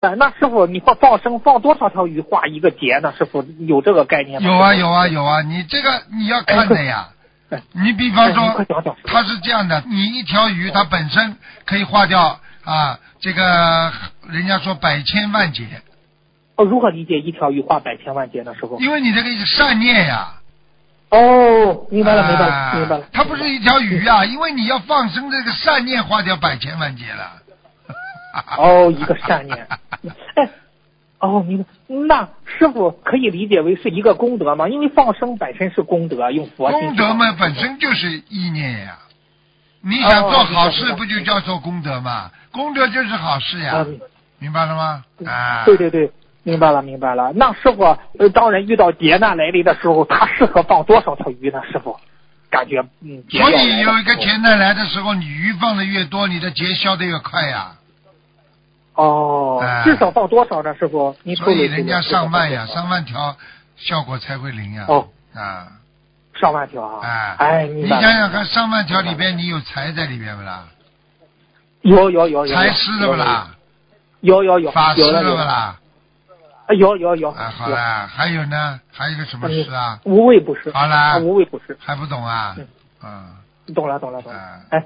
那师傅，你放生放多少条鱼画一个结呢？师傅有这个概念吗？ 有啊，你这个你要看的呀。你比方说，它是这样的，你一条鱼它本身可以化掉啊，这个人家说百千万劫。 如何理解一条鱼化百千万劫呢，师傅？ 因为你这个是善念呀。 明白了。 它不是一条鱼啊，因为你要放生这个善念化掉百千万劫了。 一个善念。明白。那师傅可以理解为是一个功德吗？因为放生本身是功德，用佛心。 功德嘛，本身就是意念呀。你想做好事，不就叫做功德吗？功德就是好事呀。明白了吗？ 对，明白了。那师傅，当人遇到劫难来临的时候，他适合放多少条鱼呢？师傅，感觉所以有一个劫难来的时候，你鱼放的越多，你的劫消的越快呀。 至少放多少呢，师傅？ 所以人家上万呀，上万条效果才会灵呀。 上万条啊！ 你想想看，上万条里边你有财在里边不啦？ 有财师的不啦？ 有法师的不啦？ 有好了，还有呢？还有一个什么师啊？ 无畏不施。 好了， 无畏不施。 还不懂啊？ 懂了。